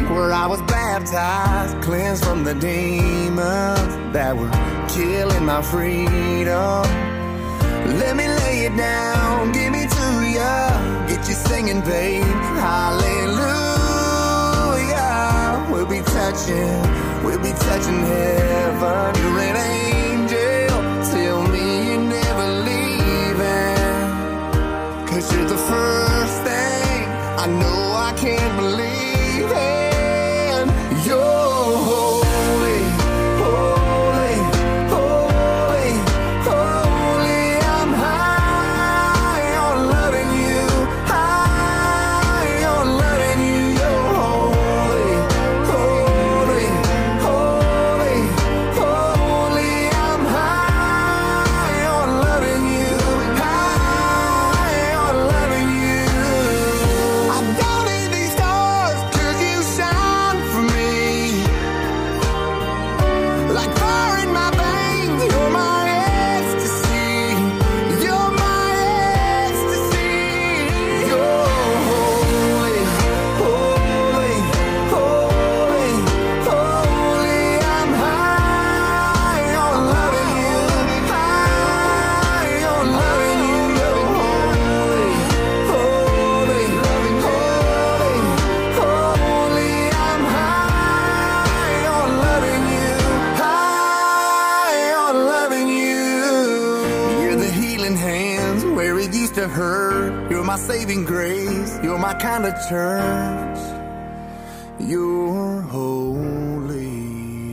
where I was baptized, cleansed from the demons that were killing my freedom. Let me lay it down, give me to ya, get you singing, babe, hallelujah. We'll be touching heaven. You're an angel, tell me you're never leaving, 'cause you're the first thing I know I can't believe in. You're holy, holy, holy, holy. I'm high on loving you, high on loving you. You're holy, holy, holy, holy. I'm high on loving you, high on loving you. I don't need these stars 'cause you shine for me. Like fire in my veins, you're my ecstasy. You're my ecstasy. You're holy, holy, holy, holy. I'm high on loving you, high on loving you. You're holy, holy, holy, holy. I'm high on loving you, high on loving you. You're the healing hands where it used to hurt. You're my saving grace. You're my kind of church. You're holy.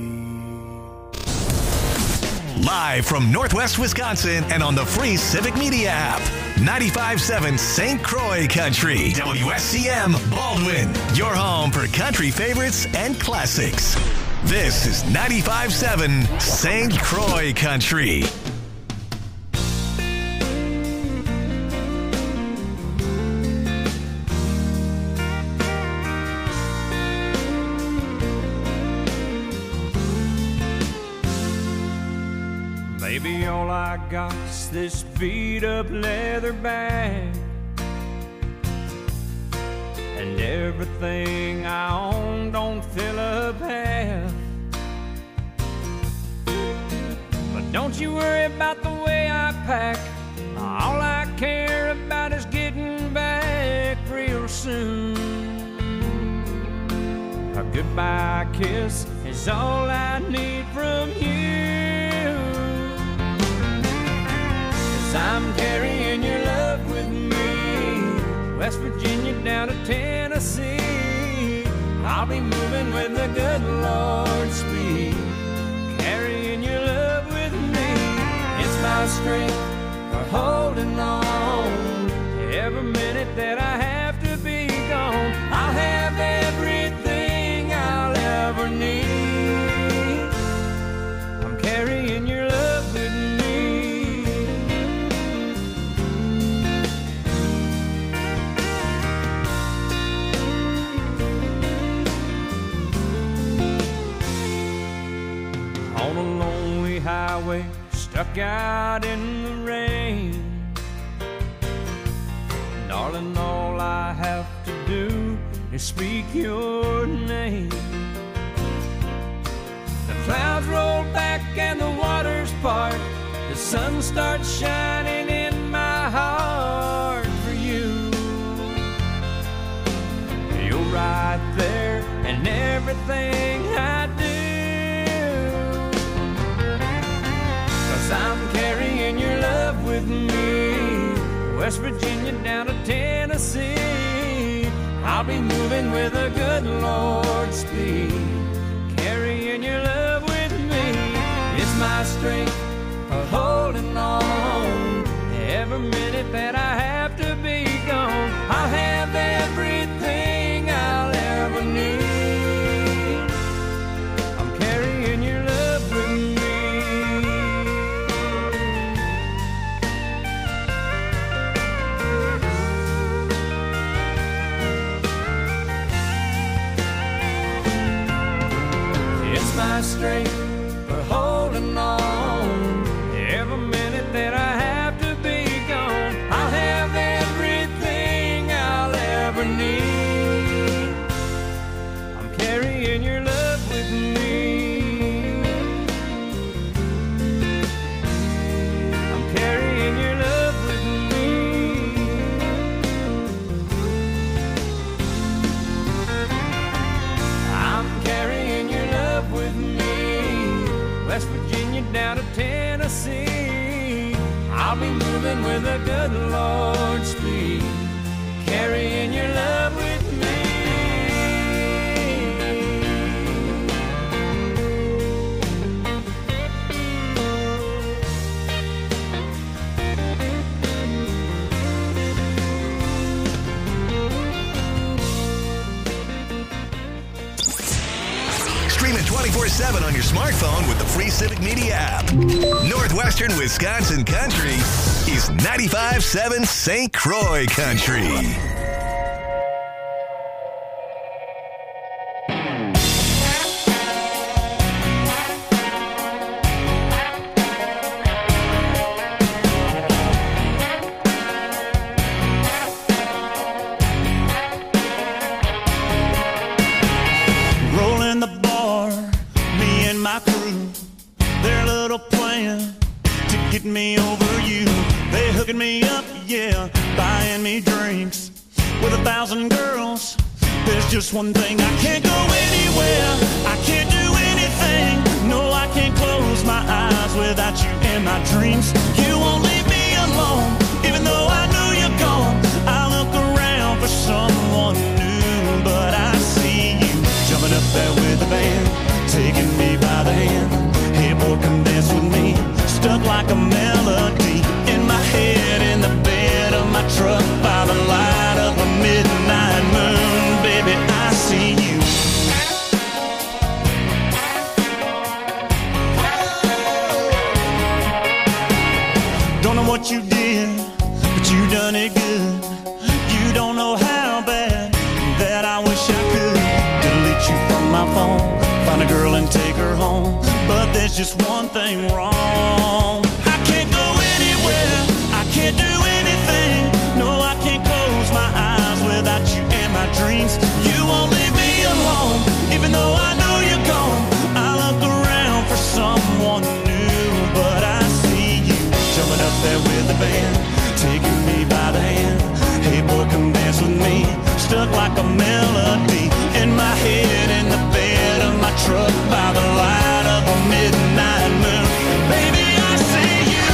Live from Northwest Wisconsin and on the free Civic Media app. 95.7 St. Croix Country. WSCM Baldwin. Your home for country favorites and classics. This is 95.7 St. Croix Country. Baby, all I got is this beat up leather bag, and everything I own don't fill up half. But don't you worry about the way I pack. All I care about is getting back real soon. A goodbye kiss is all I need from you. 'Cause I'm carrying your love with me, West Virginia down to Tennessee. I'll be moving with the good Lord's speed, carrying your love with me. It's my strength for holding on. Every minute that I have to be gone, I'll have everything I'll ever need. I'm carrying your love with me. On a lonely highway, stuck out in the rain. Darling, all I have to do is speak your name. The clouds roll back and the waters part. The sun starts shining in my heart for you. You're right there in everything I do. 'Cause I'm carrying your love with me, West Virginia down to Tennessee. I'll be moving with a good Lord's speed, carrying your love with me. It's my strength for holding on. Every minute that I have to be gone, I'll have everything I'll ever need. I'm carrying your love with me. My strength for holding on. Every minute that I have to be gone, I'll have everything I'll ever need. I'm carrying West Virginia down to Tennessee. I'll be moving with a good Lord speed, carrying your love with me. Streaming 24/7 on your smartphone with the free Civic Media app. Northwestern Wisconsin Country is 95.7 St. Croix Country. Me over you, they hooking me up, yeah, buying me drinks with 1,000 girls. There's just one thing, I can't go anywhere, I can't do anything. No, I can't close my eyes without you in my dreams. You won't leave me alone, even though I know you're gone. I look around for someone new, but I see you jumping up there with the band, taking me by the hand. Hey boy, come dance with me. Stuck like a melody in my head, in the bed of my truck, by the light of a midnight moon. Baby, I see you. Don't know what you did, but you done it good. You don't know how bad that I wish I could delete you from my phone, find a girl and take her home. But there's just one thing wrong. I can't go anywhere, I can't do anything. No, I can't close my eyes without you in my dreams. You won't leave me alone, even though I know you're gone. I look around for someone new, but I see you jumping up there with the band, taking me by the hand. Hey boy, come dance with me. Stuck like a melody in my head, in the bed of my truck, by the light of a midnight moon. Baby, I see you.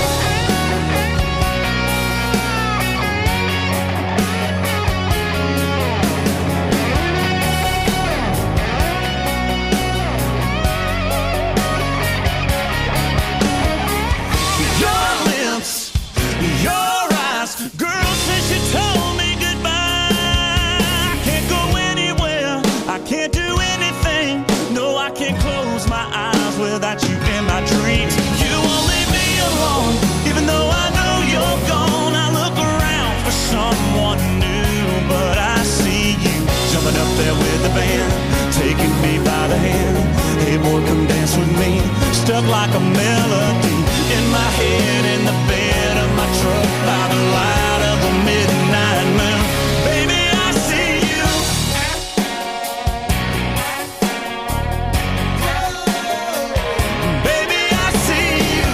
Your lips, your eyes, girl, since you told me goodbye, I can't go anywhere, I can't do anything. No, I can't close my eyes without you in my dreams. You won't leave me alone, even though I know you're gone. I look around for someone new, but I see you jumping up there with the band, taking me by the hand. Hey boy, come dance with me. Stuck like a melody in my head, in the bed of my truck, by the light of a midnight moon. Baby, I see you. Baby, I see you.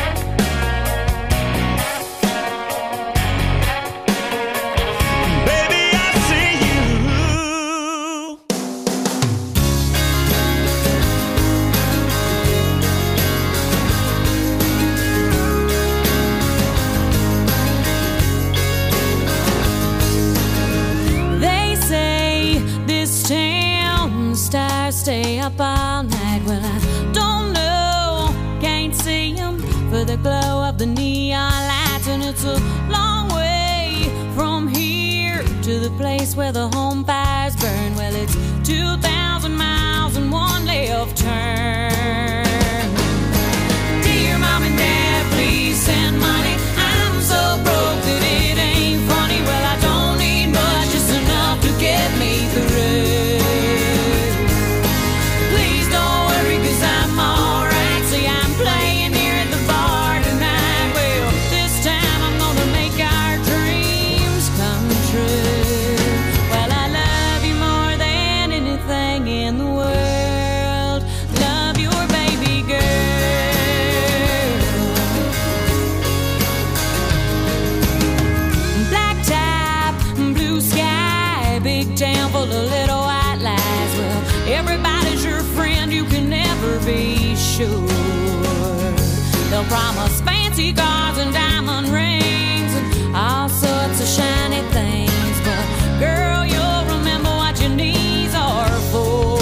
Baby, I see you. They say this town stars stay up all night. Well, I don't know, can't see them for the glow of the neon lights. And it's a long way from here to the place where the home fires burn. Well, it's 2,000 miles and one left turn. Dear Mom and Dad, please send money. I'm so broke that it ain't funny. Well, I don't need much, just enough to get me through. Please don't worry, 'cause I'm alright. See, I'm playing here at the bar tonight. Well, this time I'm gonna make our dreams come true. Well, I love you more than anything in the world. Love your baby girl. Black top, blue sky, big town full of little white lies. Well, everybody's your friend, you can never be sure. promise fancy cars and diamond rings and all sorts of shiny things. But girl, you'll remember what your knees are for.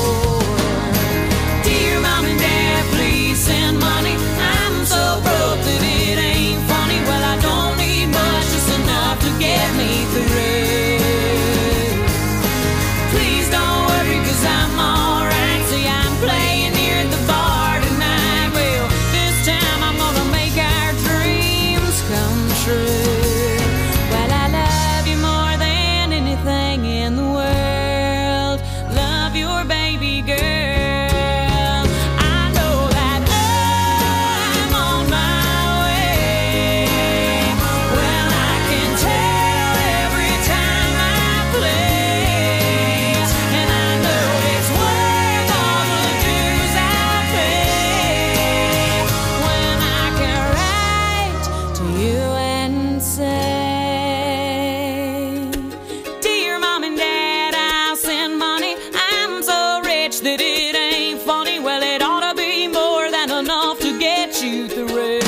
Dear Mom and Dad, please send money. I'm so broke that it ain't funny. Well, I don't need much, just enough to get me through. Please don't worry, 'cause I'm alright. See, I'm playing here at the bar tonight. Well, this time I'm gonna make our dreams come true. Well, I love you more than anything in the world. Love your baby girl. I know that I'm on my way. Well, I can tell every time I play, and I know it's worth all the dues I pay when I can write to you and say, Dear Mom and Dad, I'll send money. I'm so rich that it ain't funny. Well, it ought to be more than enough to get you through.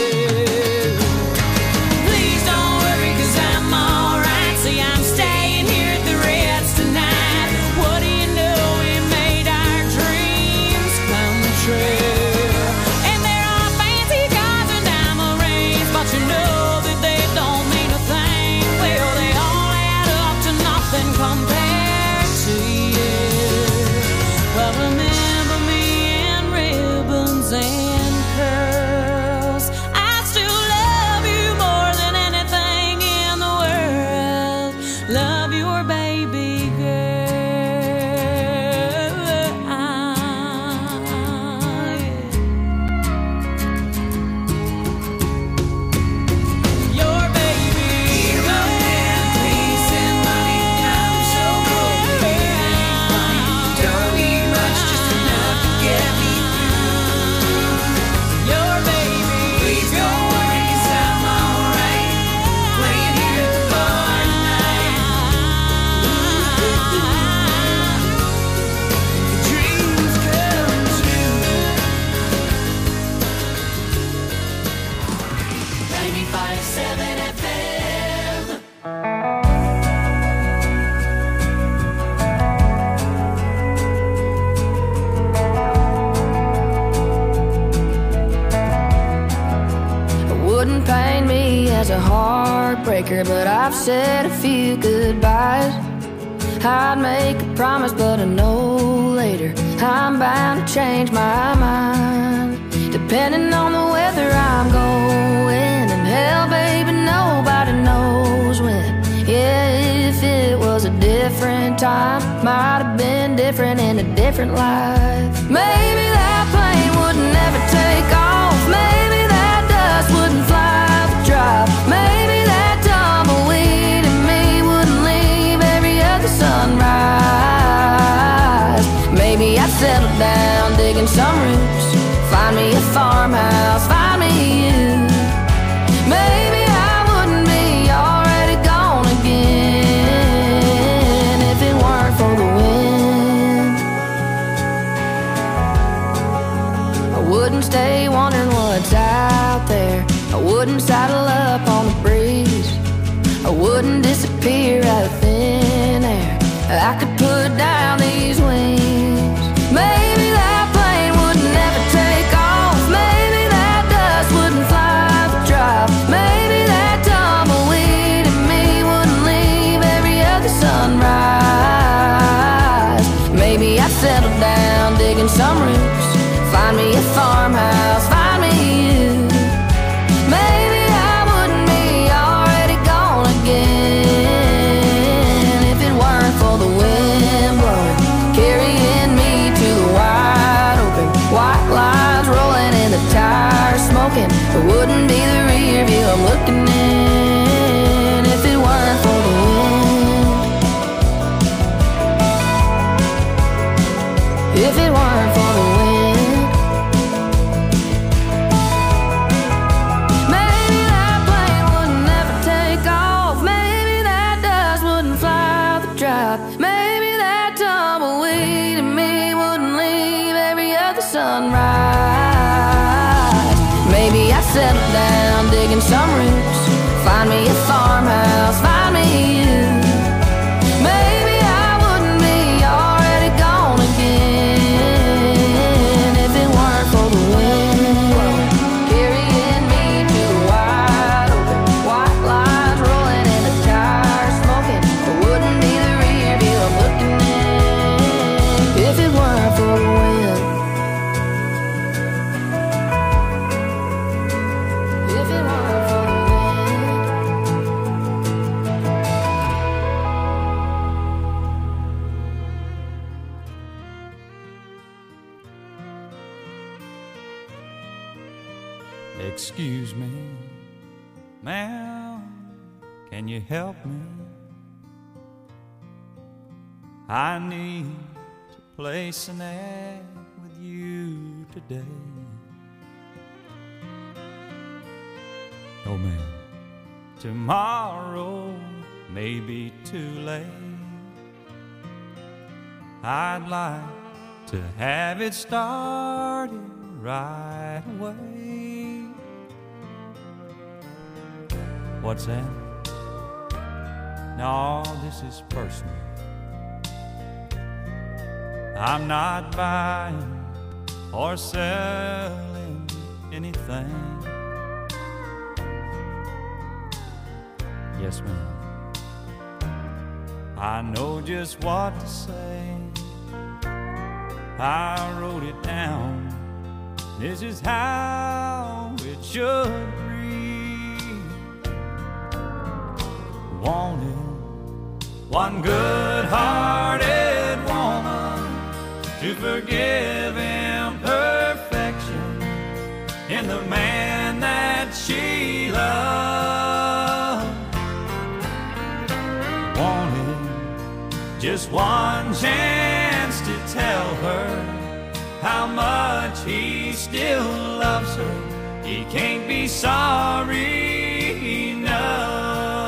Please don't worry, 'cause I'm alright. See, I'm staying here at the Ritz tonight. What do you know? We made our dreams come true. And there are fancy cars and diamond rings, but you know that they don't mean a thing. Well, they all add up to nothing compared to you. Well, remember me in ribbons and curls. I still love you more than anything in the world. Love your baby girl. Your baby girl. Please send money. I'm so broke that it ain't funny. Don't need much, just enough to get me through. Your baby. Please don't worry, 'cause I'm alright. Playing here at the bar tonight. Dreams come true. 95.7 FM. Wouldn't paint me as a heartbreaker, but I've said a few goodbyes. I'd make a promise, but I know later I'm bound to change my mind. Depending on the weather I'm going, and hell, baby, nobody knows when. Yeah, if it was a different time, might have been different in a different life. Maybe that plane would never take off. Maybe that dust wouldn't fly the drive. Maybe that tumbleweed in me wouldn't leave every other sunrise. Maybe I'd settle down digging some roots, find me a farmhouse, find me you. Maybe I wouldn't be already gone again if it weren't for the wind. I wouldn't stay wondering what's out there. I wouldn't saddle up on the breeze. I wouldn't disappear out of thin air. I could put down these wings. Maybe that plane would never take off. Maybe that dust wouldn't fly the drive. Maybe that tumbleweed in me wouldn't leave every other sunrise. Maybe I'd settle down digging some roots, find me a farmhouse, find me you. Maybe I wouldn't be already gone again if it weren't for the wind blowing, carrying me to the wide open. White lines rolling and the tires smoking. It wouldn't be the rear view I'm looking in if it weren't for the wind. If it weren't for the wind. Maybe that plane wouldn't never take off. Maybe that dust wouldn't fly the drive. Maybe that tumbleweed in me wouldn't leave every other sunrise. Maybe some roots. Find me a farmhouse, find me you. Maybe I wouldn't be already gone again if it weren't for the wind carrying me to the wide open. White lines rolling in the tires, smoking. It wouldn't be the rear view I'm looking in if it weren't for the wind. If it weren't for the wind. Excuse me, ma'am, can you help me? I need to place an ad with you today. Oh man, tomorrow may be too late. I'd like to have it started right away. What's that? No, this is personal. I'm not buying or selling anything. Yes, ma'am. I know just what to say. I wrote it down. This is how it should read. Wanted one good-hearted woman to forgive imperfection in the man that she loved. Wanted just one chance to tell her how much he still loves her. He can't be sorry enough.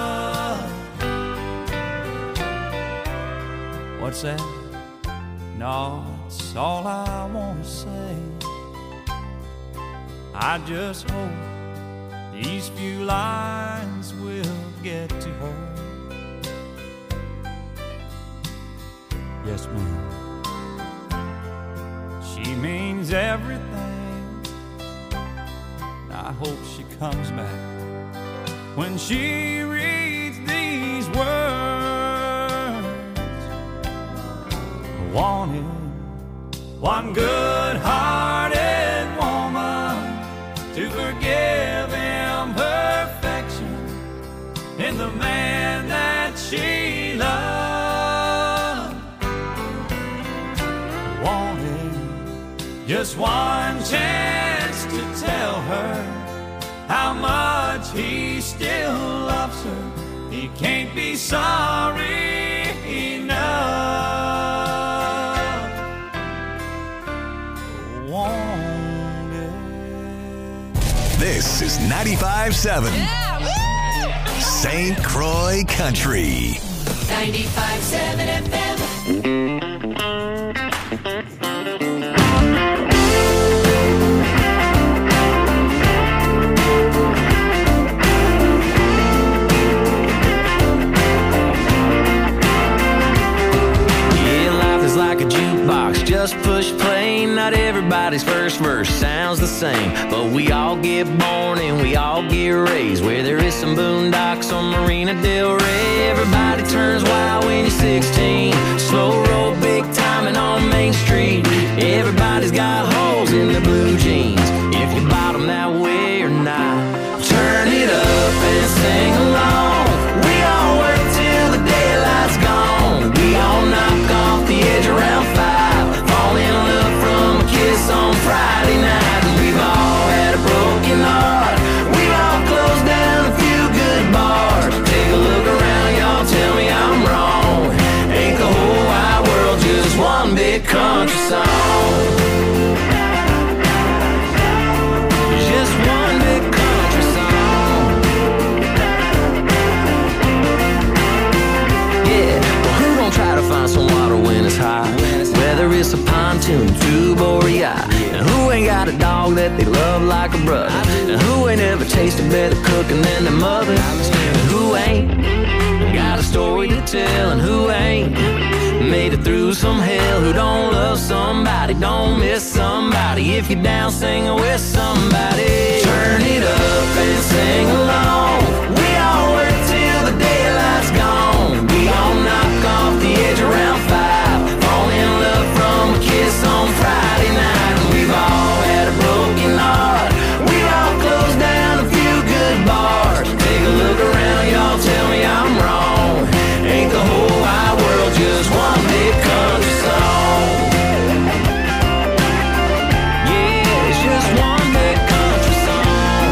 What's that? No, that's all I want to say. I just hope these few lines will get to her. Yes, ma'am. She means everything. I hope she comes back when she reads these words. I wanted one good-hearted woman to forgive imperfection in the man that she loved. I wanted just one chance to tell her how much he still loves her. He can't be sorry enough. This is 95.7 St. Croix Country. 95.7 FM. Just push play, not everybody's first verse sounds the same, but we all get born and we all get raised where there is some boondocks on Marina Del Rey. Everybody turns wild when you're 16, slow roll big timing on Main Street. Everybody's got holes in their blue jeans, if you bought them that way or not. Turn it up and sing along. We all work till the daylight's gone. We all knock off the edge around 5. Fall in love from a kiss on Friday night. We've all had a broken heart. We've all closed down a few good bars. Take a look around, y'all, tell me I'm wrong. Ain't the whole wide world just one big country song? Just one big country song. Yeah, well, who gon' try to find some water when it's hot? Whether Clarissa, Pontoon, to Boreai. And who ain't got a dog that they love like a brother? And who ain't ever tasted better cooking than their mother? And who ain't got a story to tell? And who ain't made it through some hell? Who don't love somebody, don't miss somebody? If you're down singing with somebody, turn it up and sing along. We all work till the daylight's gone. We all knock off the edge around 5. Fall in love from a kiss on Friday night. And we've all had a broken heart. We all closed down a few good bars. Take a look around, y'all, tell me I'm wrong. Ain't the whole wide world just one big country song? Yeah, it's just one big country song.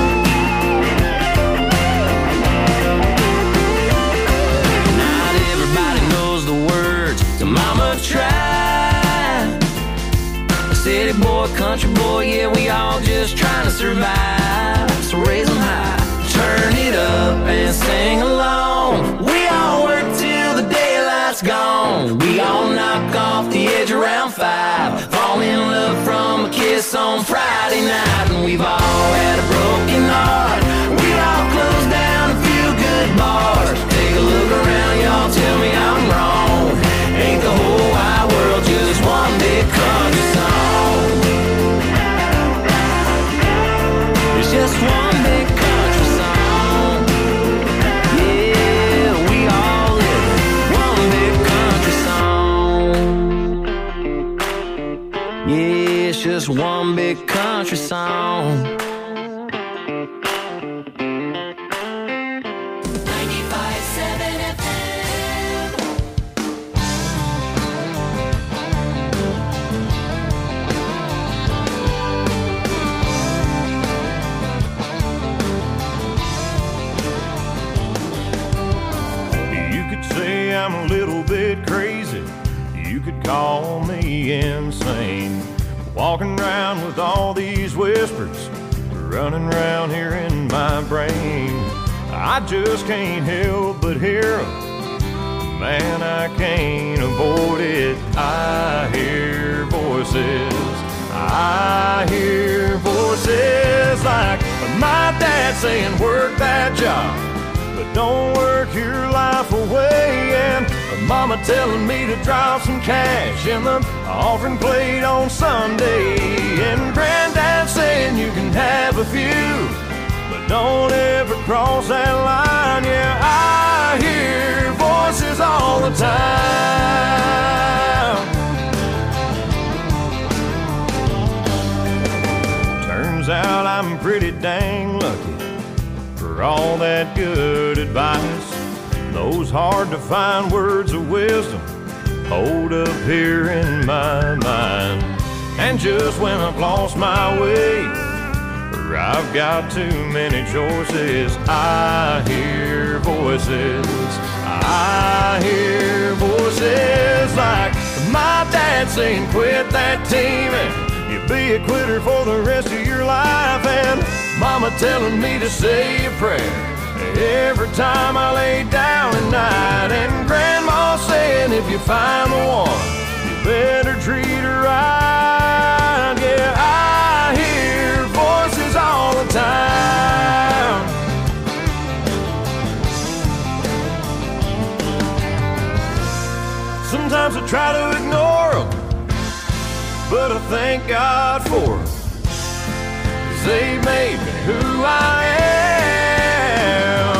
Not everybody knows the words to Mama Tried. A city boy, country boy, yeah, we all just trying to survive. So raise them high, turn it up and sing along. We all work till the daylight's gone. We all knock off the edge around 5. Fall in love from a kiss on Friday night. And we've all had a broken heart. We all closed down a few good bars. Take a look around, y'all, tell me I'm wrong. Ain't the whole wide world just one big country song? It's just one big country song. Yeah, we all live one big country song. Yeah, it's just one big country song. 95.7 FM. You could say I'm a little bit crazy. You could call me insane. Walking around with all these whispers running around here in my brain. I just can't help but hear 'em. Man, I can't avoid it. I hear voices. I hear voices like my dad saying work that job, but don't work your life away. And mama telling me to drop some cash in the offering plate on Sunday. And granddad saying you can have a few, but don't ever cross that line. Yeah, I hear voices all the time. Turns out I'm pretty dang lucky for all that good advice. Those hard to find words of wisdom hold up here in my mind. And just when I've lost my way, or I've got too many choices, I hear voices. I hear voices like my dad saying quit that team and you'll be a quitter for the rest of your life. And mama telling me to say a prayer every time I lay down at night. And grandma saying if you find the one, you better treat her right. Yeah, I hear voices all the time. Sometimes I try to ignore them, but I thank God for them, 'cause they made me who I am.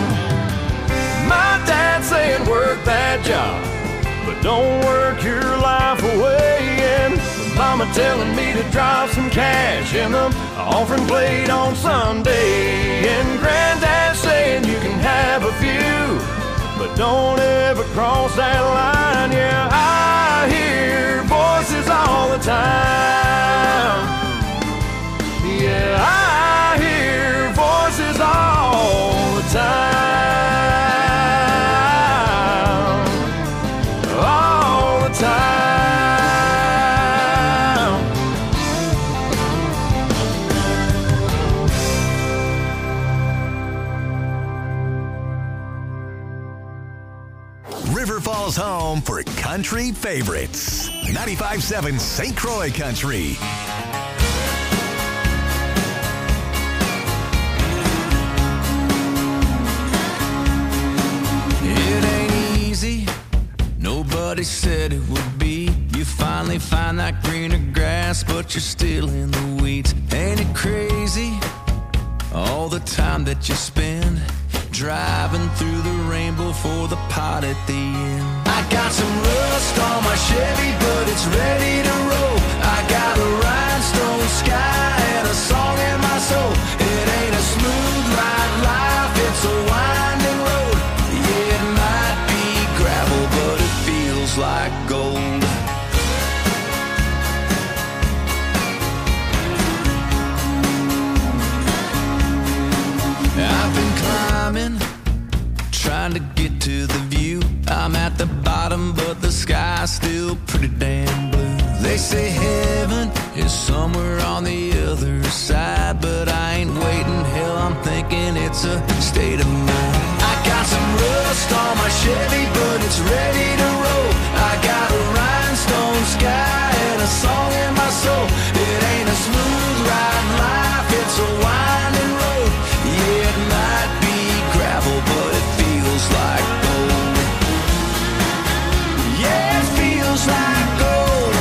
My dad saying work that job, but don't work your life away. And mama telling me to drop some cash in the offering plate on Sunday. And granddad saying you can have a few, but don't ever cross that line. Yeah, I hear voices all the time. Yeah, I hear voices all the time. All the time. River Falls home for country favorites. 95.7 St. Croix Country. It ain't easy, nobody said it would be. You finally find that greener grass, but you're still in the weeds. Ain't it crazy, all the time that you spend driving through the rainbow for the pot at the end? I got some rust on my Chevy, but it's ready to roll. I got a rhinestone sky and a song in my soul. It ain't a smooth ride life, it's a winding road. Yeah, it might be gravel, but it feels like gold. I've been climbing, trying to get to the view. I'm at the bottom, but the sky's still pretty damn blue. They say heaven is somewhere on the other side, but I ain't waiting. Hell, I'm thinking it's a state of mind. I got some rust on my Chevy, but it's ready to roll. I got a rhinestone sky and a song in my soul. It ain't a smooth ride life, it's a winding road. Yeah, it might be gravel, but it feels like gold. Yeah, it feels like gold.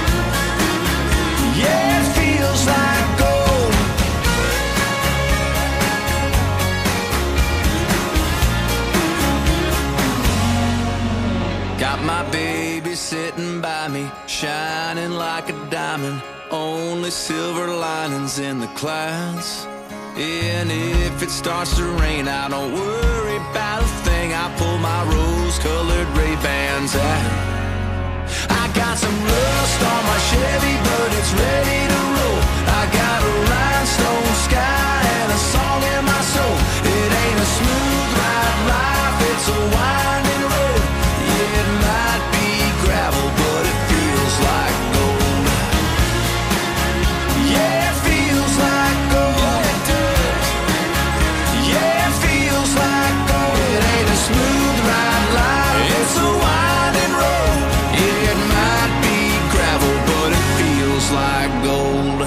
Yeah, it feels like gold. Got my baby sitting by me, shining like a diamond. Only silver linings in the clouds. And if it starts to rain, I don't worry about a thing. I pull my rose-colored Ray-Bans out. I got some rust on my Chevy, but it's ready to roll. I got a rhinestone sky and a song in my soul. It ain't a smooth ride life, it's a winding road. Yeah, it might be gravel, but it feels like gold. Yeah, it feels like gold. Yeah, it feels like gold. It ain't a smooth ride life, it's a winding road. It might be gravel, but it feels like gold.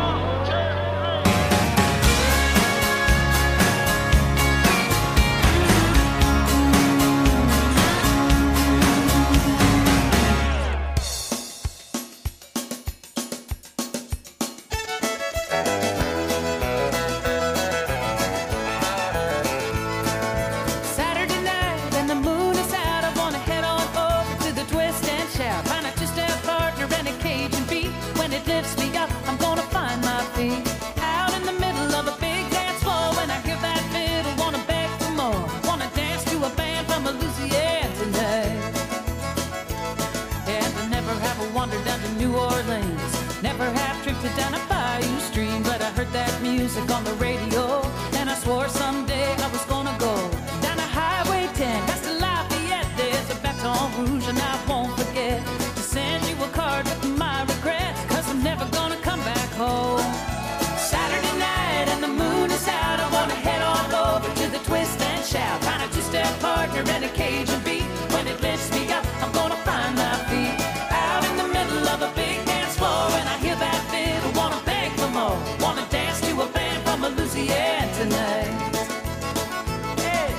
Saturday night and the moon is out. I wanna head on over to the twist and shout. Find a two-step partner and a Cajun beat. When it lifts me up, I'm gonna find my feet. Out in the middle of a big dance floor. When I hear that fiddle, wanna beg for more. Wanna dance to a band from Louisiana tonight. And I never have wandered down to New Orleans. Never have drifted down a bayou stream. But I heard that music on the radio, and I swore someday I was gonna go down a Highway 10 past the Lafayette. There's a Baton Rouge, and I won't forget to send you a card with my regrets, 'cause I'm never gonna come back home. Saturday night and the moon is out. I wanna head on over to the twist and shout. Find a two-step partner and a Cajun beat. When it lifts me up, I'm gonna find my feet. Out in the middle of a big dance floor, and I hear that fiddle, wanna beg for more. Wanna dance to a band from Louisiana tonight. Hey.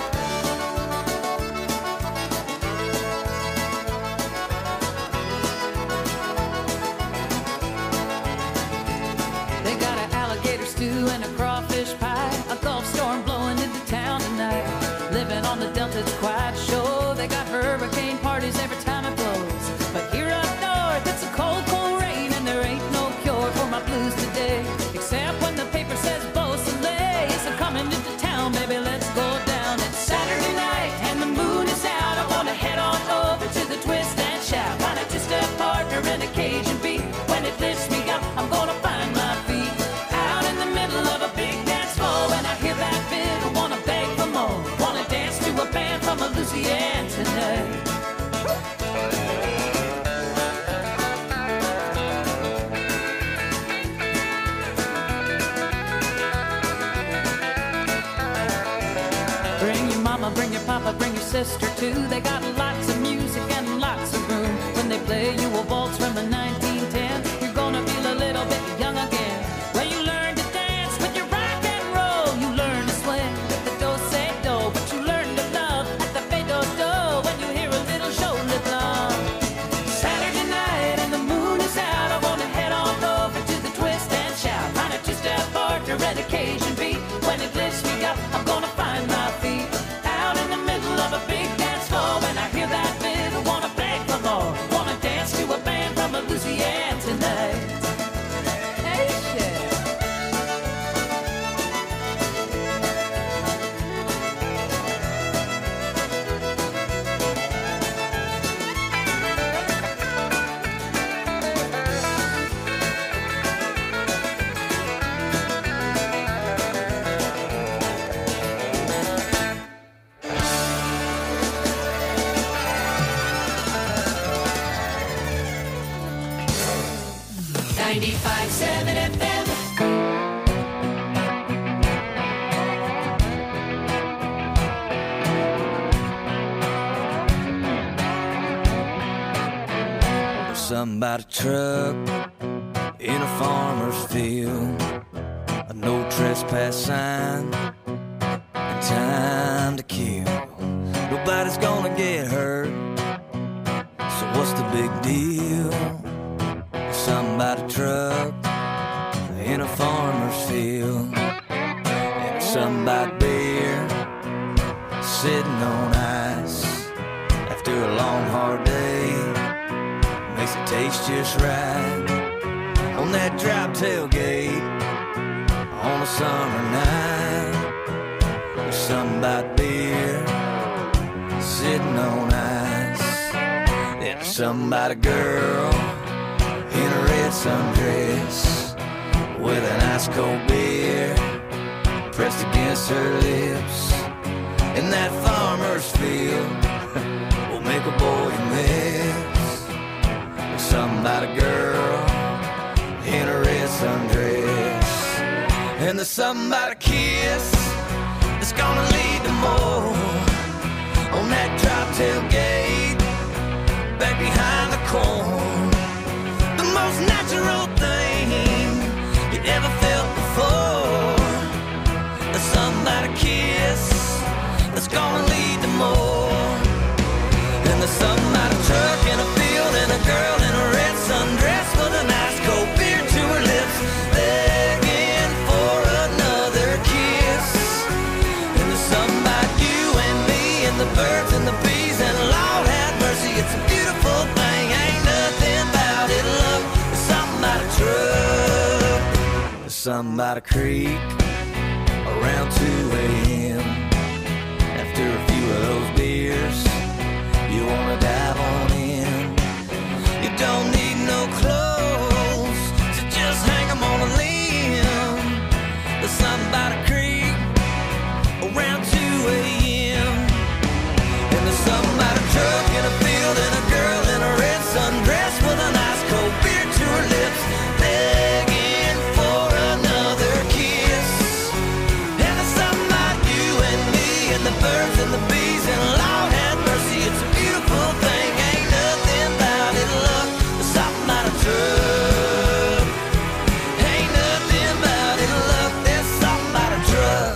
They got an alligator stew and a crawfish pie. A Gulf storm blowing into town tonight. Living on the Delta, it's quite sure. They got hurricane parties every time it blows. But here up north, it's a cold, cold rain, and there ain't no cure for my blues today. Except when the paper says Beausoleil is coming into town, baby, let's go down. It's Saturday night and the moon is out. I wanna head on over to the twist and shout. Find a two-step partner and a Cajun beat. When it lifts me up, I'm gonna find my feet. Out in the middle of a big dance floor, and I hear that fiddle, wanna beg for more. Wanna dance to a band from Louisiana tonight. Bring your mama, bring your papa, bring your sister too. They got lots of music and lots play you a waltz from the 1910. You're gonna feel a little bit young again. When you learn to dance with your rock and roll, you learn to swing with the do-say-do, but you learn to love at the fe-do-do when you hear a little shoulder blum. Saturday night and the moon is out, I wanna head on over to the twist and shout. Find a two-step partner at occasion beat. When it lifts me up, I'm gonna find my feet out in the middle of a big dance floor. When I hear that fiddle, wanna beg for more, wanna dance to a band from Louisiana tonight. Hey, shit. FM. Something about a truck in a farmer's field, a no trespass sign, and time to kill. Nobody's gonna get hurt, so what's the big deal? Something about a truck in a farmer's field, and something about beer sitting on ice after a long hard day. Makes it taste just right on that drop tailgate on a summer night. There's something about beer sitting on ice. There's something about a girl in a red sundress with an ice cold beer pressed against her lips. In that farmer's field will make a boy miss. Something about a girl in a red sundress, and there's something about a kiss that's gonna lead to more on that drop tailgate back behind the corn. The most natural thing you ever felt before. There's something about a kiss that's gonna lead to more, and there's something about a truck in a field and a girl in a red sundress with a nice cold beer to her lips, begging for another kiss. And there's something about you and me and the birds and the bees, and Lord have mercy, it's a beautiful thing. Ain't nothing about it, love. There's something about a truck, there's something about a creek around 2 a.m. After a few of those beers, you wanna dive on in. You don't need no clothes to just hang them on a limb. There's something about a creek around 2 a.m. And there's something about a truck in a field and a girl in a red sundress with a nice cold beer to her lips, begging for another kiss. And there's something about you and me and the birds and the bees, and Lord have mercy, it's a beautiful thing. Ain't nothing about it, love. There's something about a truck. Ain't nothing about it, love. There's something about a truck.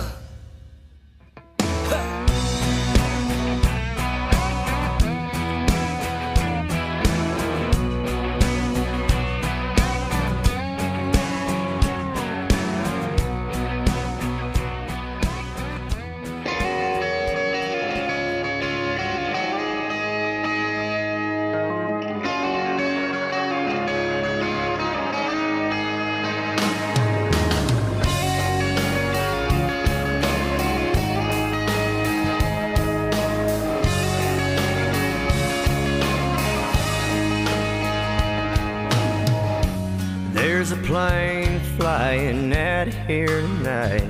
There's a plane flying out here tonight,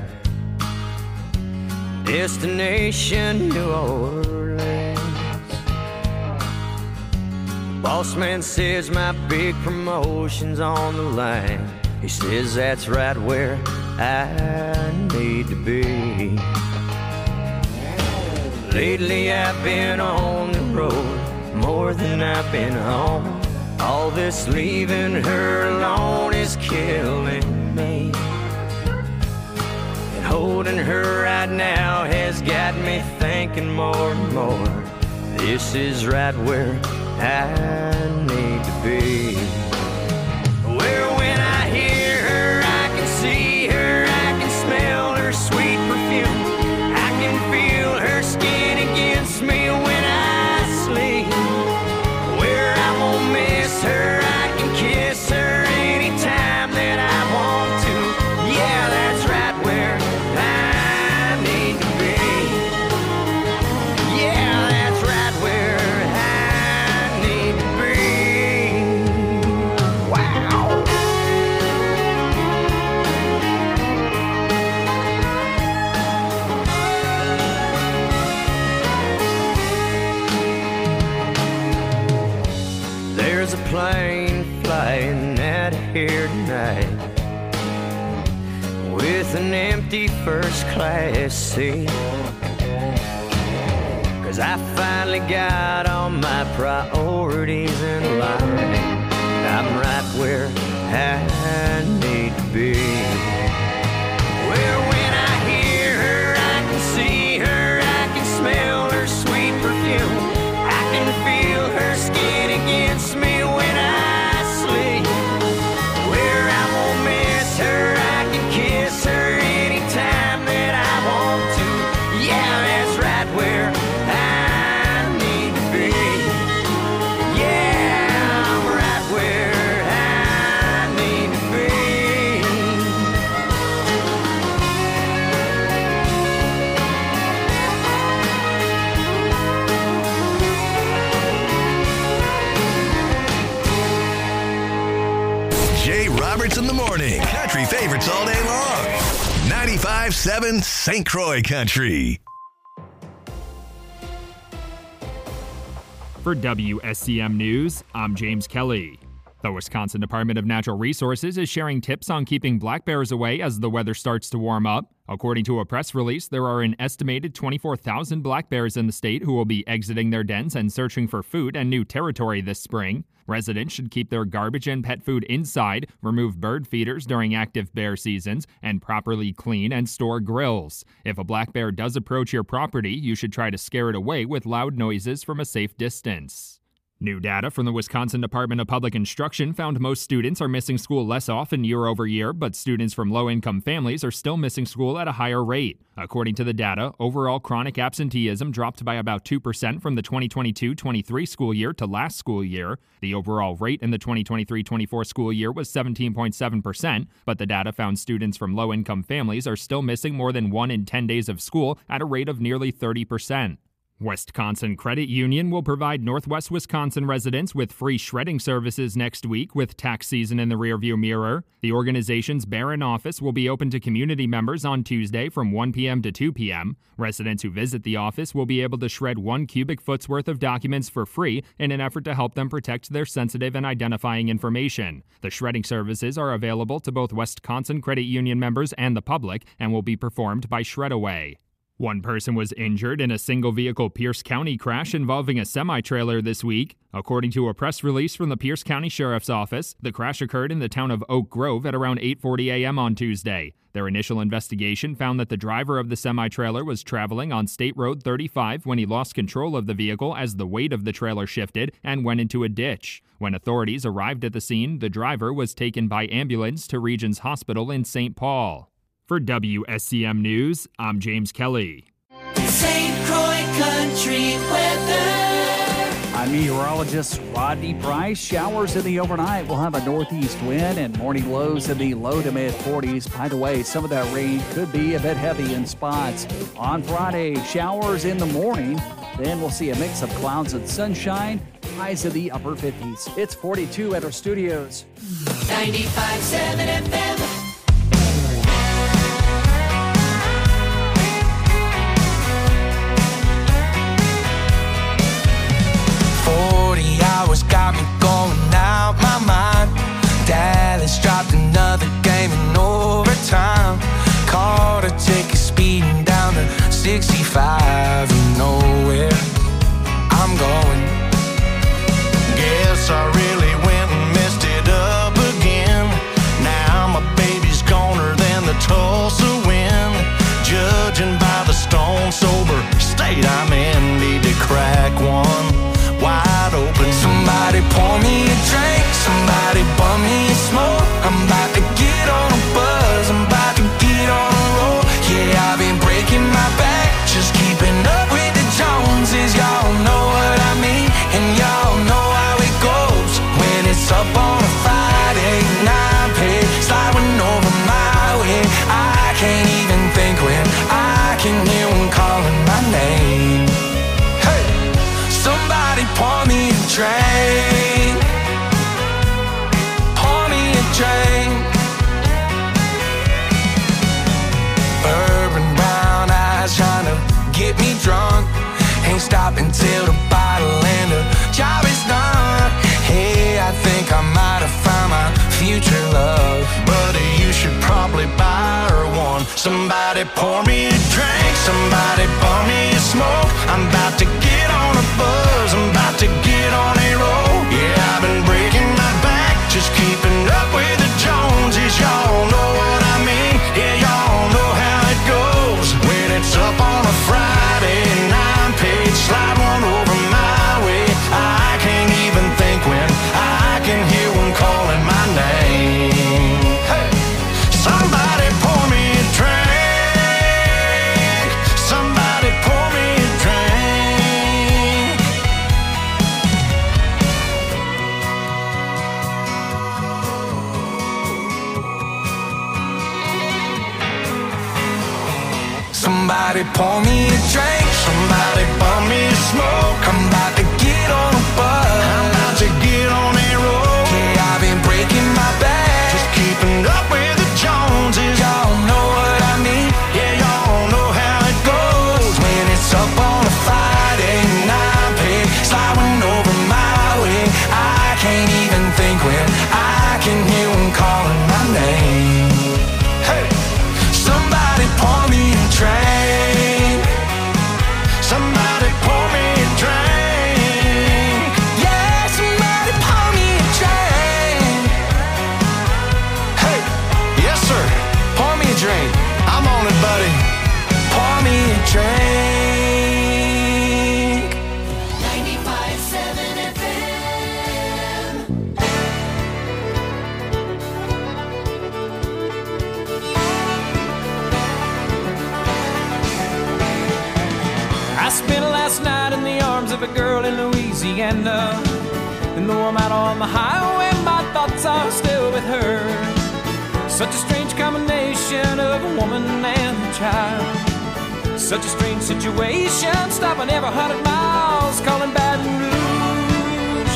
destination New Orleans. Boss man says my big promotion's on the line. He says that's right where I need to be. Lately I've been on the road more than I've been home. All this leaving her alone is killing me. And holding her right now has got me thinking more and more. This is right where I need to be. Where when I hear her, I can see her, I can smell her sweet perfume. I can feel her skin against me when I sleep. Where I won't miss her, I can kiss her anytime that I want to. Yeah, that's right where I need to be. Yeah, that's right where I need to be. Wow. There's a plane flying out of here tonight with an empty first class seat. 'Cause I finally got all my priorities in line. I'm right where I need to be. Where when I hear her, I can see her, I can smell her sweet perfume. I can feel her skin against me when I sleep. Where I won't miss her, I can kiss her anytime that I want to. Yeah, that's right where I need to be. Yeah, I'm right where I need to be. Jay Roberts in the morning. Country favorites all day long. 95.7 St. Croix Country. For WSCM News, I'm James Kelly. The Wisconsin Department of Natural Resources is sharing tips on keeping black bears away as the weather starts to warm up. According to a press release, there are an estimated 24,000 black bears in the state who will be exiting their dens and searching for food and new territory this spring. Residents should keep their garbage and pet food inside, remove bird feeders during active bear seasons, and properly clean and store grills. If a black bear does approach your property, you should try to scare it away with loud noises from a safe distance. New data from the Wisconsin Department of Public Instruction found most students are missing school less often year over year, but students from low-income families are still missing school at a higher rate. According to the data, overall chronic absenteeism dropped by about 2% from the 2022-23 school year to last school year. The overall rate in the 2023-24 school year was 17.7%, but the data found students from low-income families are still missing more than 1 in 10 days of school at a rate of nearly 30%. Wisconsin Credit Union will provide Northwest Wisconsin residents with free shredding services next week with tax season in the rearview mirror. The organization's Barron office will be open to community members on Tuesday from 1 p.m. to 2 p.m. Residents who visit the office will be able to shred 1 cubic foot's worth of documents for free in an effort to help them protect their sensitive and identifying information. The shredding services are available to both Wisconsin Credit Union members and the public and will be performed by Shredaway. One person was injured in a single-vehicle Pierce County crash involving a semi-trailer this week. According to a press release from the Pierce County Sheriff's Office, the crash occurred in the town of Oak Grove at around 8:40 a.m. on Tuesday. Their initial investigation found that the driver of the semi-trailer was traveling on State Road 35 when he lost control of the vehicle as the weight of the trailer shifted and went into a ditch. When authorities arrived at the scene, the driver was taken by ambulance to Regions Hospital in St. Paul. For WSCM News, I'm James Kelly. St. Croix Country weather. I'm meteorologist Rodney Price. Showers in the overnight. We'll have a northeast wind and morning lows in the low to mid 40s. By the way, some of that rain could be a bit heavy in spots. On Friday, showers in the morning. Then we'll see a mix of clouds and sunshine. Highs in the upper 50s. It's 42 at our studios. 95.7 FM. 40 hours got me going out my mind. Dallas dropped another game in overtime. Caught a ticket speeding down to 65. You know where I'm going. Guess I really went stop until the bottle and the job is done. Hey, I think I might have found my future love. Buddy, you should probably buy her one. Somebody pour me a drink, somebody pour me a smoke. I'm about to get on a buzz, I'm about to get on a roll. Yeah, I've been breaking my back, just keeping up with the Joneses. Y'all know what I mean, yeah, y'all know how it goes. When it's up on a Friday and I'm paid, slide one over my way. I can't even think when I can hear one calling my name. Hey, somebody pour me a drink, somebody pour me a drink. Somebody pour me a drink, somebody pour me a smoke. I'm about to get on a bus, I'm about to get on a roll. Yeah, I've been breaking my back, just keeping up with the Joneses. Y'all know what I mean, yeah, y'all know how it goes. When it's up on a Friday and I'm paid, sliding over my way. I can't even think when I can hear one calling my name. Hey, somebody pour me a drink, somebody pour me a drink. Yeah, somebody pour me a drink. Hey, yes sir, pour me a drink. I'm on it, buddy. Pour me a drink. 95.7 FM. I spent last night in the arms of a girl in Louisiana. And though I'm out on the highway, my thoughts are still with her. Such a strange combination of a woman and a child. Such a strange situation, stopping every 100 miles, calling Baton Rouge.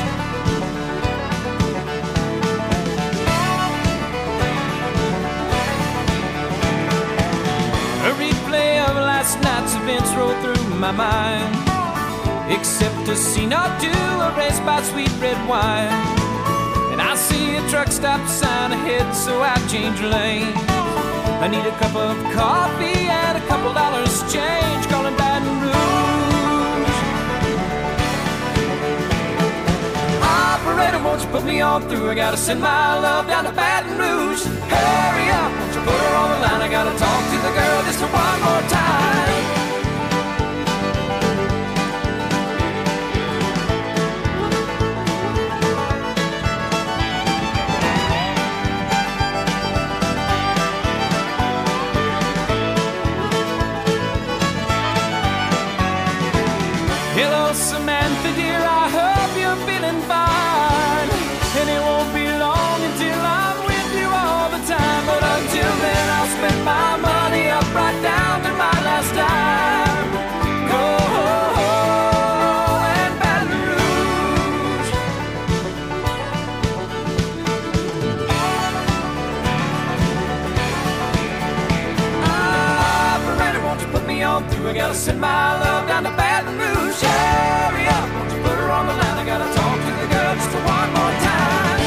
A replay of last night's events roll through my mind, except a scene or two erased by sweet red wine. And I see a truck stop sign ahead, so I change lane. I need a cup of coffee and a couple dollars change, calling Baton Rouge. Operator, won't you put me on through? I gotta send my love down to Baton Rouge. Hurry up, won't you put her on the line? I gotta talk to the girl just one more time. Hello, Samantha, dear, I hope you're feeling fine. And it won't be long until I'm with you all the time. But until then, I'll spend my money up right down to my last dime. Go and Baton Rouge. Operator, won't you put me on through? I gotta send my love down to Baton Rouge. Hurry up, won't you put her on the line? I gotta talk to the girl just one more time.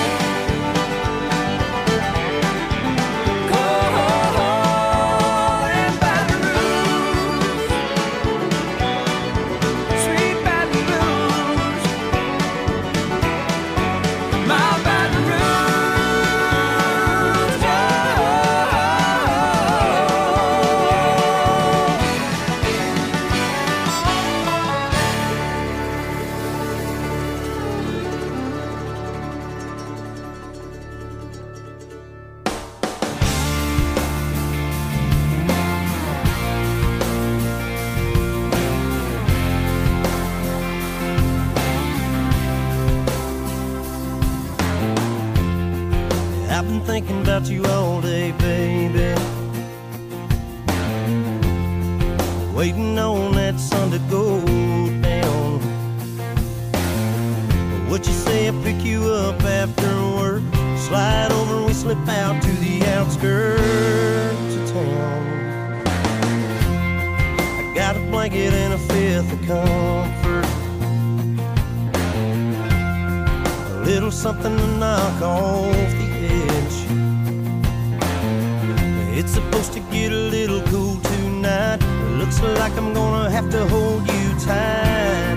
Go and Baton Rouge, sweet Baton Rouge, my Baton Rouge. I've been thinking about you all day, baby. Waiting on that sun to go down. What you say I pick you up after work? Slide over, we slip out to the outskirts of town. I got a blanket and a fifth of comfort. something to knock off the edge. It's supposed to get a little cool tonight. Looks like I'm gonna have to hold you tight.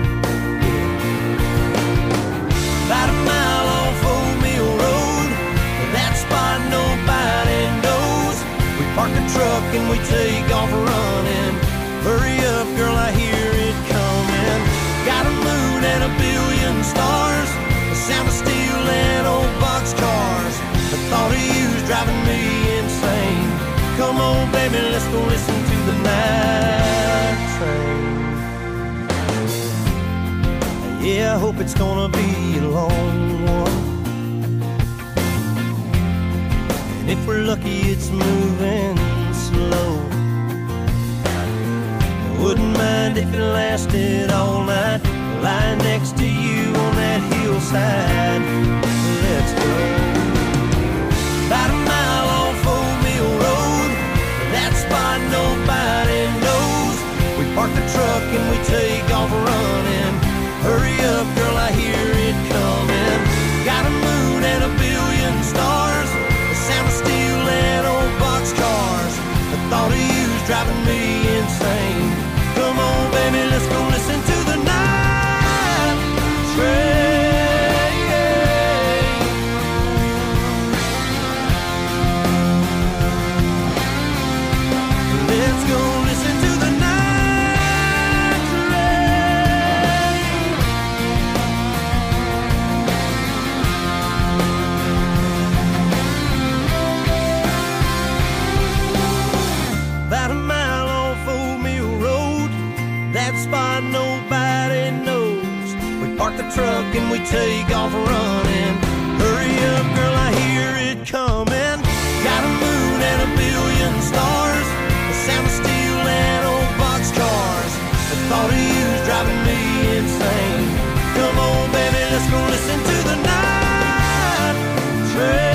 About a mile off Old Mill Road, that spot nobody knows. We park the truck and we take off running. Hurry up, girl, I hear it coming. Got a moon and a billion stars, the sound of steel and old boxcars. The thought of you's driving me insane. Come on, baby, let's go listen to the night train. Yeah, I hope it's gonna be a long one. And if we're lucky, it's moving slow. Wouldn't mind if it lasted all night, lying next to you on that hillside. Let's go. About a mile off Old Mill Road, that spot nobody knows. We park the truck and we take off running. Hurry up, girl, I hear it coming. Got a moon and a billion stars, the sound of steel and old boxcars. The thought of you's driving me insane. Come on, baby, let's go listen to the night train. Let's go listen to the night train. About a mile off Old Mill Road, that spot nobody knows. We park the truck and we take off running. Hurry up, girl, I hear it coming. Got a moon and a billion stars, the sound of steel and old boxcars. The thought of you's driving me insane. Come on, baby, let's go listen to the night train.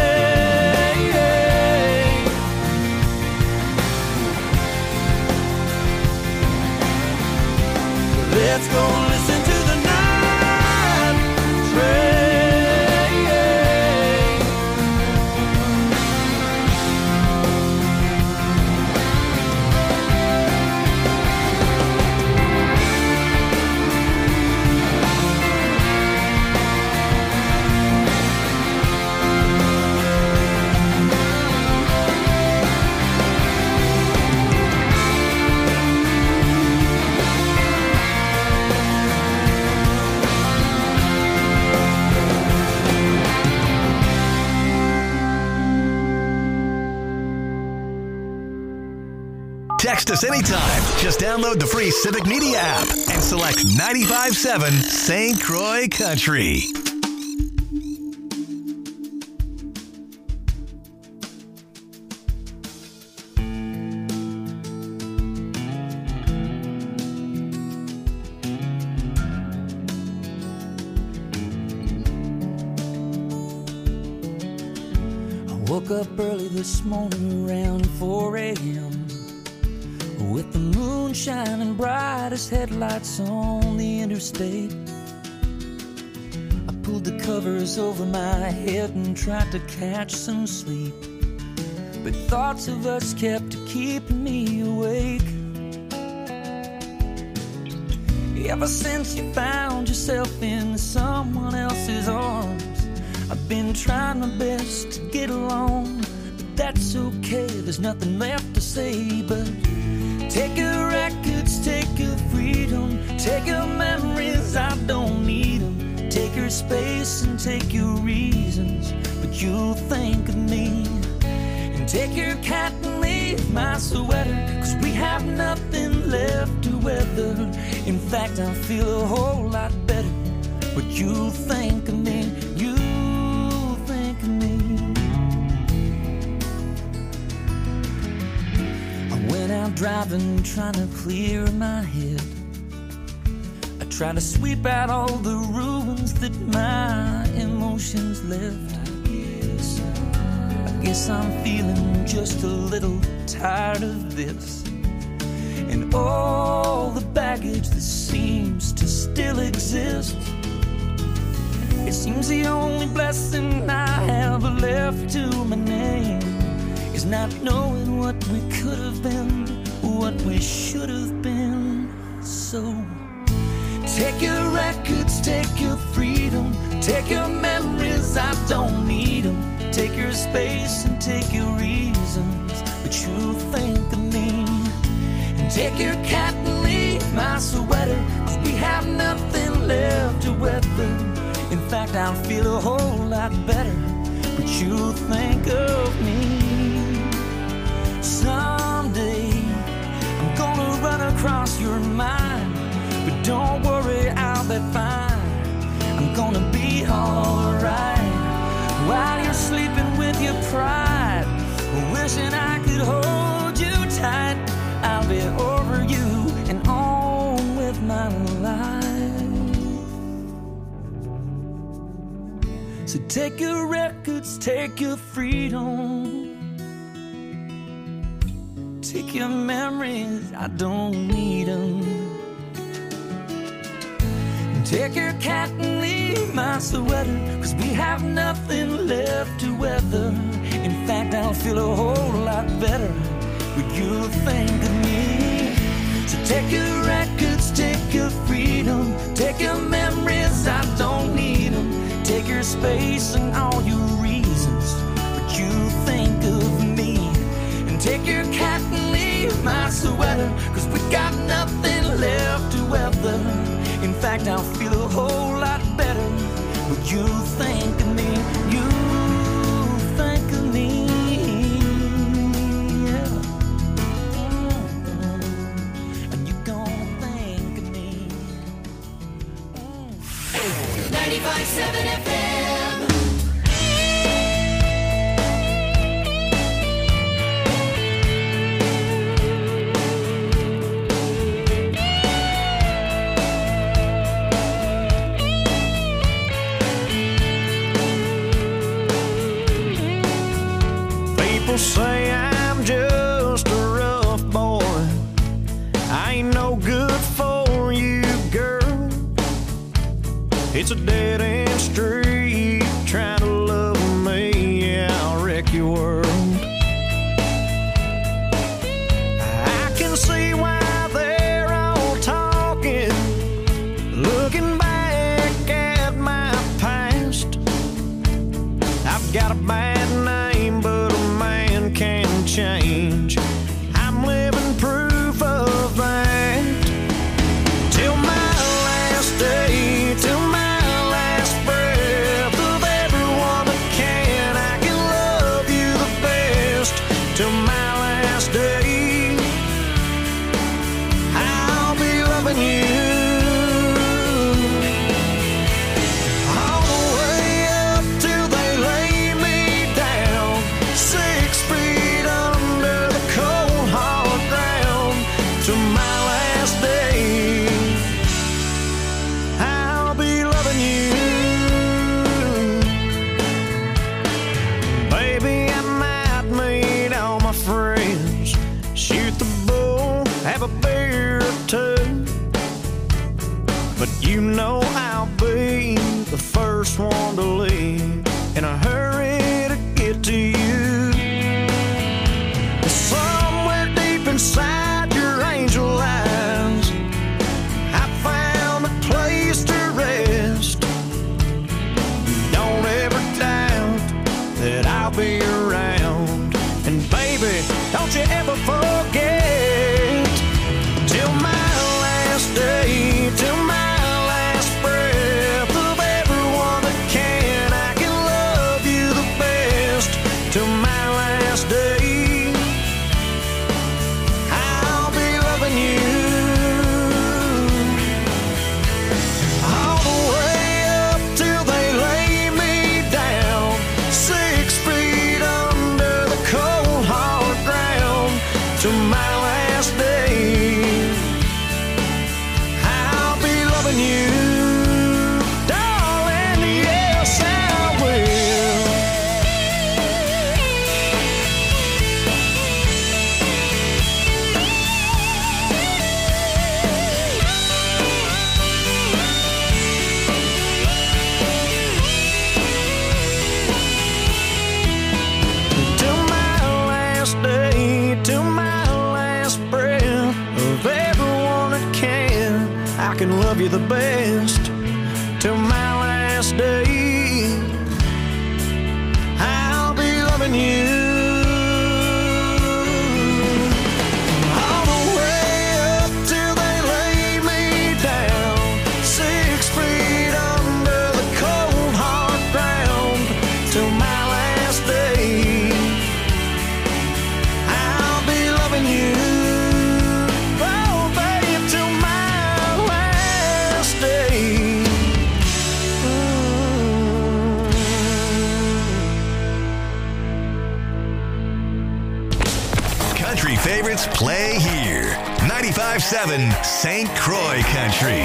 Let's go listen to the night train. Text us anytime. Just download the free Civic Media app and select 95.7 St. Croix Country. I woke up early this morning around 4 a.m. with the moon shining bright as headlights on the interstate. I pulled the covers over my head and tried to catch some sleep, but thoughts of us kept keeping me awake. Ever since you found yourself in someone else's arms, I've been trying my best to get along, but that's okay, there's nothing left to say but take your records, take your freedom, take your memories, I don't need them. Take your space and take your reasons, but you'll think of me. And take your cat and leave my sweater, 'cause we have nothing left to weather. In fact, I feel a whole lot better, but you'll think of me, you'll think of me. When I'm driving, trying to clear my head, I try to sweep out all the ruins that my emotions left. I guess I'm feeling just a little tired of this, and all the baggage that seems to still exist. It seems the only blessing I have left to my name is not knowing what we could have been, what we should have been. So take your records, take your freedom, take your memories, I don't need them. Take your space and take your reasons, but you think of me. And take your cat and leave my sweater, 'cause we have nothing left to weather. In fact, I'll feel a whole lot better, but you think of me. Someday I'm gonna run across your mind, but don't worry, I'll be fine. I'm gonna be alright while you're sleeping with your pride, wishing I could hold you tight. I'll be over you and on with my life. So take your records, take your freedom, take your memories, I don't need them. Take your cat and leave my sweater, 'cause we have nothing left to weather. In fact, I'll feel a whole lot better when you think of me. So take your records, take your freedom, take your memories, I don't need them. Take your space and all your reasons, but you think of me. And take your cat and leave my sweater, 'cause we got nothing left to weather. In fact, I'll feel a whole lot better when you think of me. You think of me, yeah. And you're gonna think of me. 95.7 FM. People say I'm just a rough boy. I ain't no good for you, girl. It's a dead-end street trying to love me. Yeah, I'll wreck your world. I can see why they're all talking, looking back at my past. I've got a bad name, but a man can change. I'm living proof of that. Till my last day, till my last breath, of everyone that can, I can love you the best. Till my last day, I'll be loving you. All the way up till they lay me down, 6 feet under the cold hard ground. Till my last day, I'll be loving you. Baby, I might meet all my friends, shoot the bull, have a beer or two, but you know I'll be the first one to leave in a hurry to get to you. Somewhere deep inside your angel eyes, I found a place to rest. Don't ever doubt that I'll be around. And baby, don't you ever forget, till my last day, till my last breath, of everyone that can, I can love you the best. Till my last day, I'll be loving you. All the way up till they lay me down, 6 feet under the cold hard ground. Till my love you the best till my last day. I'll be loving you all the way up till they lay me down, 6 feet under the cold hard ground till my last day. I'll be loving you, oh babe, till my last day. Country favorites play here. 95.7 St. Croix Country.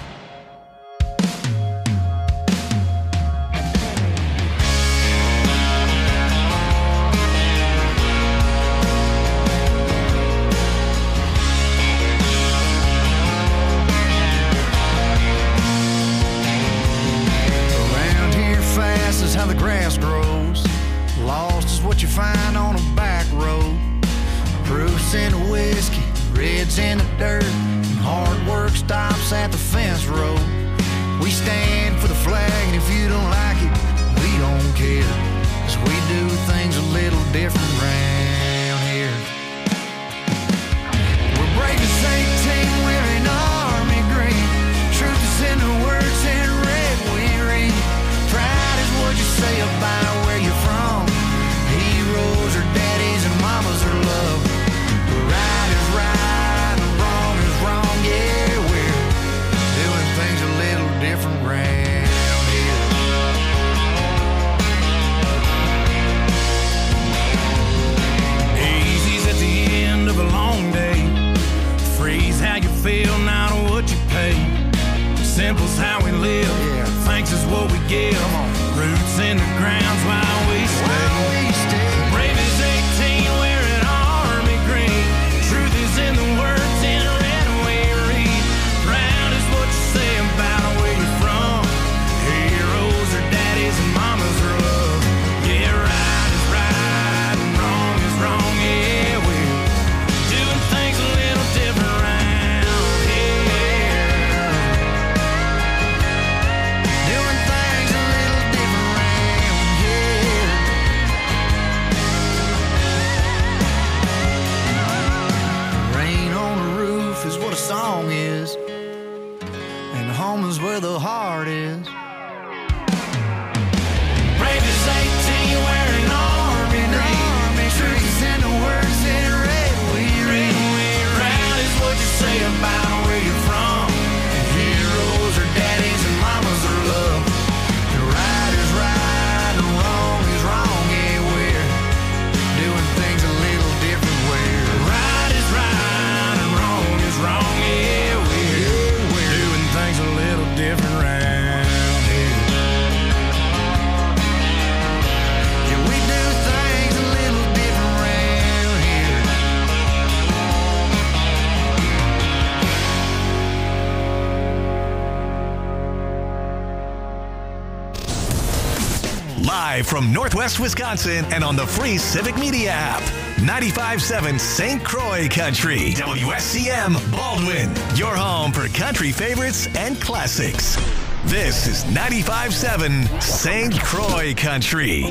Around here fast is how the grass grows. Lost is what you find on a back road. Proofs in the whiskey, reds in the dirt, and hard work stops at the fence road. We stand for the flag, and if you don't like it, we don't care, 'cause we do things a little different around here. We're brave as 18, wearing army green. Truth is in the words in red we read. Pride is what you say about where you're from. Heroes are daddies and mamas are love. Right is right and wrong is wrong. Yeah, we're doing things a little different round here. Easy's at the end of a long day. Free's how you feel, not what you pay. Simple's how we live. Thanks is what we give. Roots in the ground's why we stay. Brave as 18, wearing army green. Truth is in the words in red we read. Proud is what you say about where you're from. Heroes are daddies and mamas are love. Yeah, right is right and wrong is wrong. Yeah, we're doing things a little different around here. Doing things a little different around here. Rain on the roof is what a song is, and home is where the heart is. Brave as 18, wearing army green. Truth is in the words in red we read. Proud is what you say about where you're from. Heroes are daddies and mamas are love. Right is right and wrong is wrong. Yeah, we're doing things a little different. Where right is right and wrong is wrong. Yeah, we're doing things a little different round here. Yeah, we do things a little different round here. Live from Northwest Wisconsin and on the free Civic Media app. 95.7 St. Croix Country. WSCM Baldwin. Your home for country favorites and classics. This is 95.7 St. Croix Country.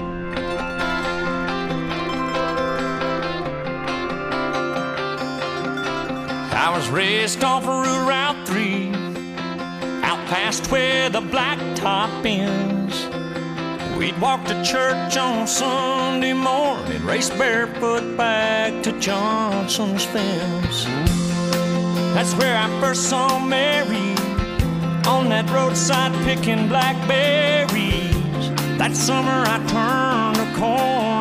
I was raised off of Route 3, out past where the blacktop ends. We'd walk to church on Sunday morning, race barefoot back to Johnson's fence. That's where I first saw Mary, on that roadside picking blackberries. That summer I turned a corner